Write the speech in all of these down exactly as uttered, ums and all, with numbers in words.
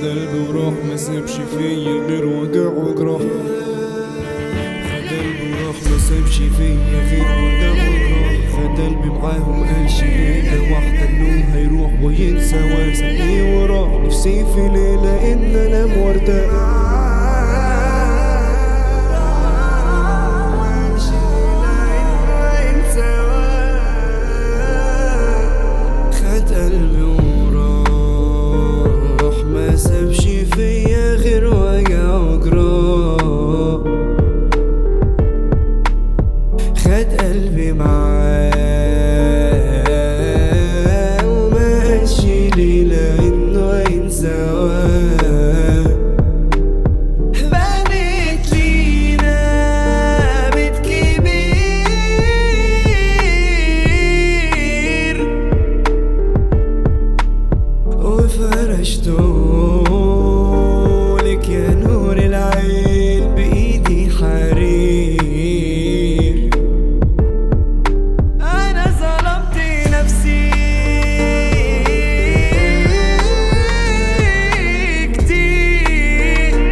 قلبي وراح ما سابش فيا غير وجع وجراح. خد قلبي وراح ما سابش فيا غير وجع وجراح. خد قلبي معاهم قالش ليلة واحدة انه هيروح وينسى وسابني وراح. نفسي في ليلة ان انام وارتاح. قلبي وراح ما سابش فيا غير وجع وجراح. خد قلبي معاه وما قالش ليلة انه ينساه. بنت لينا بيت كبير وفرشتولك يا نور العين بإيدي حرير. أنا ظلمت نفسي كتير.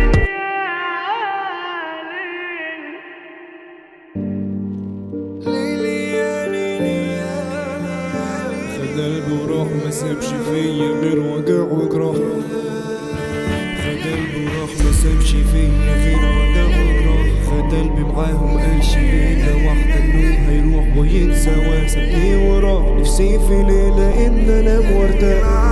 ليلي يا ليلي يا خد قلبي وراح ما سابش فيا غير وجع وجراح. خد قلبي وراح ما سابش فيا غير وجع وجراح. خد قلبي معاهم قالش ليلة واحدة انه هيروح وينسى وسابني وراح. نفسي في ليلة ان انام وارتاح.